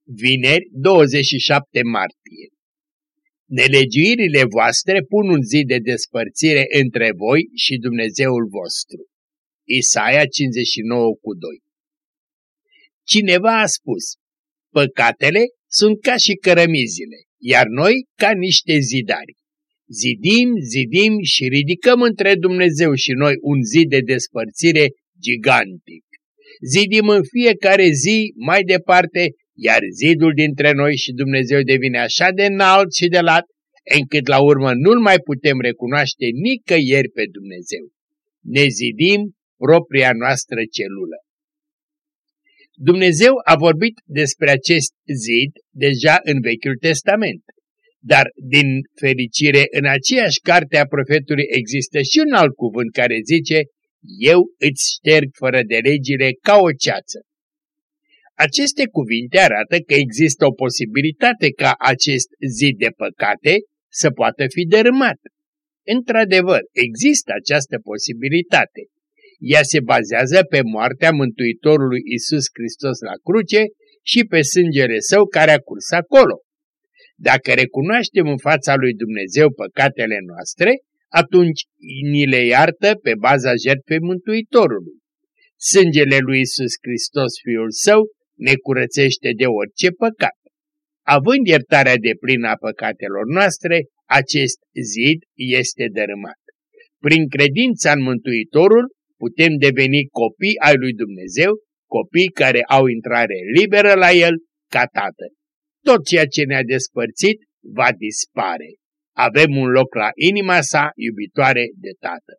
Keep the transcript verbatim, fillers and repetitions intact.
Vineri, douăzeci și șapte martie. Nelegiuirile voastre pun un zid de despărțire între voi și Dumnezeul vostru. Isaia cincizeci și nouă cu doi. Cineva a spus: păcatele sunt ca și cărămizile, iar noi ca niște zidari. Zidim, zidim și ridicăm între Dumnezeu și noi un zid de despărțire gigantic. Zidim în fiecare zi mai departe, iar zidul dintre noi și Dumnezeu devine așa de înalt și de lat, încât la urmă nu-L mai putem recunoaște nicăieri pe Dumnezeu. Ne zidim propria noastră celulă. Dumnezeu a vorbit despre acest zid deja în Vechiul Testament, dar din fericire în aceeași carte a profetului există și un alt cuvânt care zice: eu îți șterg fără de legile ca o ceață. Aceste cuvinte arată că există o posibilitate ca acest zid de păcate să poată fi dărâmat. Într-adevăr, există această posibilitate. Ea se bazează pe moartea Mântuitorului Iisus Hristos la cruce și pe sângele Său care a curs acolo. Dacă recunoaștem în fața lui Dumnezeu păcatele noastre, atunci ni le iartă pe baza jertfei Mântuitorului. Sângele lui Iisus Hristos, Fiul Său, ne curățește de orice păcat. Având iertarea deplină a păcatelor noastre, acest zid este dărâmat. Prin credința în Mântuitorul putem deveni copii ai lui Dumnezeu, copii care au intrare liberă la El ca Tatăl. Tot ceea ce ne-a despărțit va dispare. Avem un loc la inima sa iubitoare de Tată.